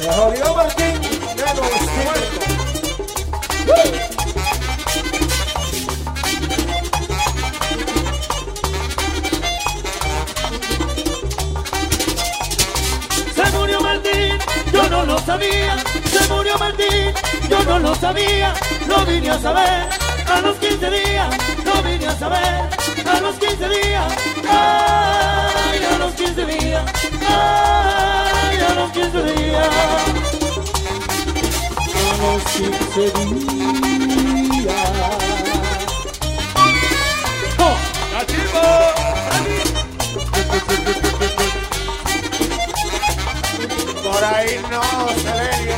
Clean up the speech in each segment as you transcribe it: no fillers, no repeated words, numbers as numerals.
Jodido Martín de Nuevo Esfuerzo. Se murió Martín, yo no lo sabía. Se murió Martín, yo no lo sabía. Lo vine a saber a los 15 días. Lo vine a saber a los 15 días. Ay, a los 15 días. Ay, a los 15 días. A los 15 días. ¡Oh! Por ahí no se ve.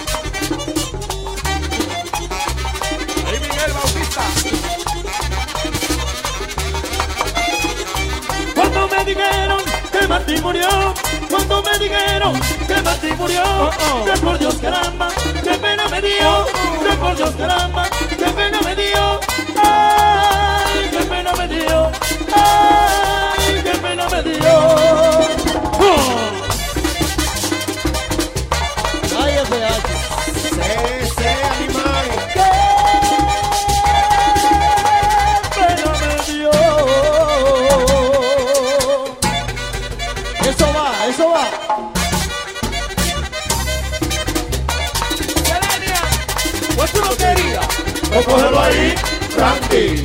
Ahí Miguel Bautista. Cuando me dijeron que Martín murió, cuando me dijeron que Martín murió, que por Dios caramba, qué pena me dio, que por Dios caramba, qué pena me dio, ay, qué pena me dio, ay, qué pena me dio. Ay, Ese animal. qué pena me dio. Eso va, eso va. Selenia. Pues tú no querías. O cógelo ahí, Frankie.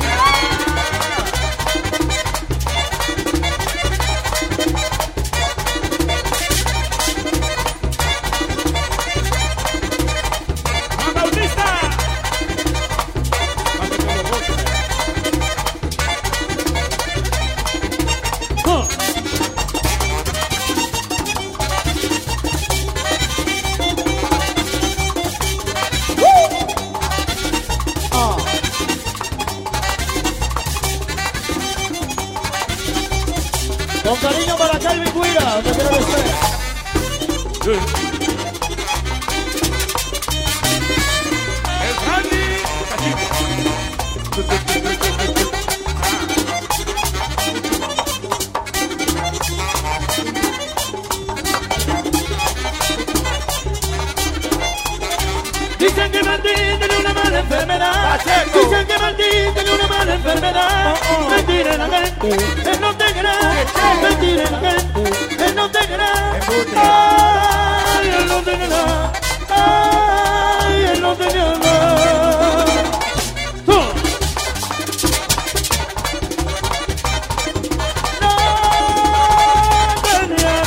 Juan Bautista. Con cariño para Calvin Guira, donde quiera que esté. El Randy. Dicen que Martín tiene una mala enfermedad. Pacheco. Dicen que Martín tiene una mala enfermedad. Mentira la gente, él no te creerá. Mentira la gente, él no te creerá. Embute. Ay, él no te creerá. Ay, él no te creerá. No tenía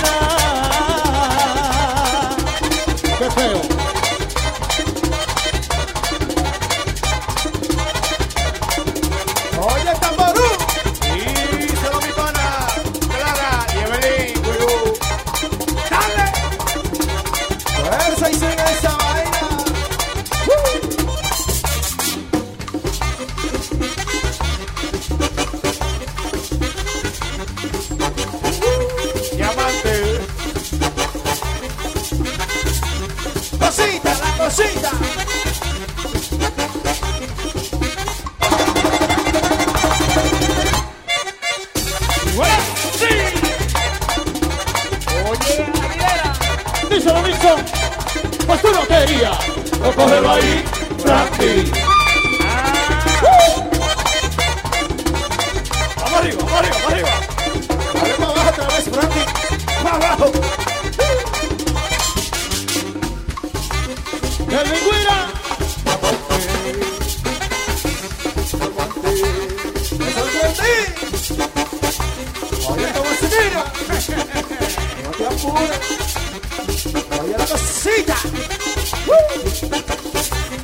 nada. Qué feo. Oye, Tamború. Y se lo mi pana. Clara y Evelyn. Gurú. Dale. Fuerza y sigue esa vaina. Diamante. Cosita, la cosita. Oye, Aguilera. Díselo, Nixon. Pues tú no querías. O cógelo ahí, Frankie. Vamos arriba, vamos arriba, vamos arriba. Dale para abajo otra vez, Frankie. Para abajo. Calvin Guira. Me sorprendí. Oye, cómo se mira. No te apures. Oye, la cosita.